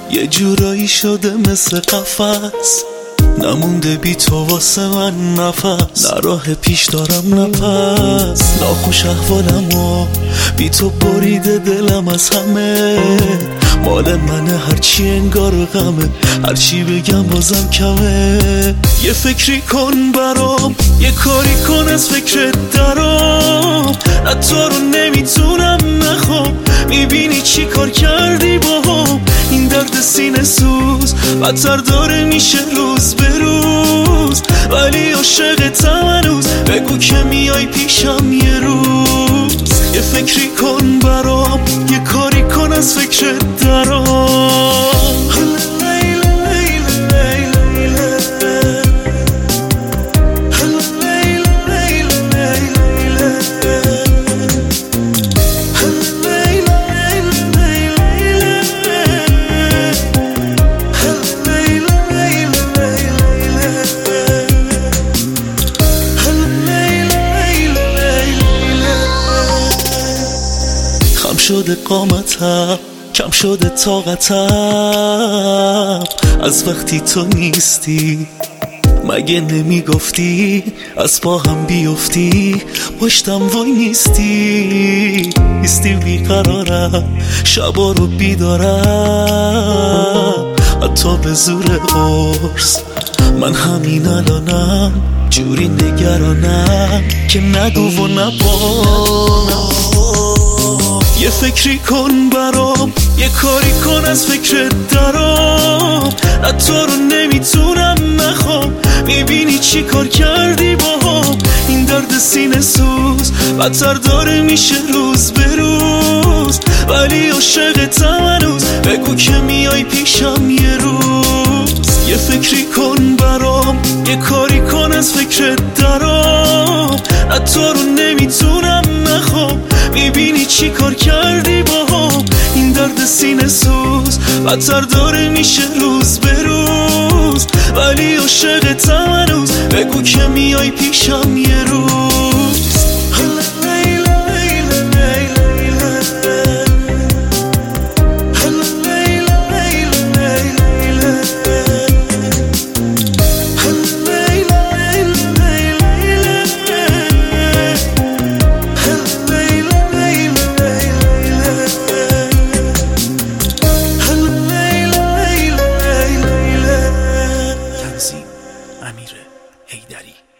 یه جورایی شده مثل قفس، نمونده بی تو واسه من نفس، نه راه پیش دارم نفس، ناخوش احوالمو بی تو بریده دلم از همه، مال منه هرچی انگار غمه، هرچی بگم بازم کمه. یه فکری کن برام، یه کاری کن از فکرت درام، نه تو رو نمیتونم نخوام، میبینی چی کار کردی باهم، این درد سینه سوز بدتر داره میشه روز به روز، ولی عاشقتم هنوز، بگو که میای پیشم یه روز. یه فکری کن برام، یه کاری کن از فکرت درام. خم شده قامتم، کم شده طاقتم، از وقتی تو نیستی. مگه نمیگفتی از پا هم بیفتی، پشتم وای نیستی بیقرارم، شبا رو بیدارم، حتی به زور قرص. من همین الانم جوری نگرانم که نگو و نبانم. یه فکری کن برام، یه کاری کن از فکرت درام، نه تو رو نمیتونم نخوام، میبینی چی کار کردی باهم، این درد سینه سوز بدتر داره میشه روز به روز، ولی عاشقتم هنوز، بگو که میای پیشم یه روز. یه فکری کن برام، یه کاری کن از فکرت درام، نه تو رو نمیتونم نخوام، میبینی چی کار کردی باهم، این درد سینه سوز بدتر داره میشه روز به روز، ولی عاشقتم هنوز، بگو که میای پیشم یه روز. امیر حیدری.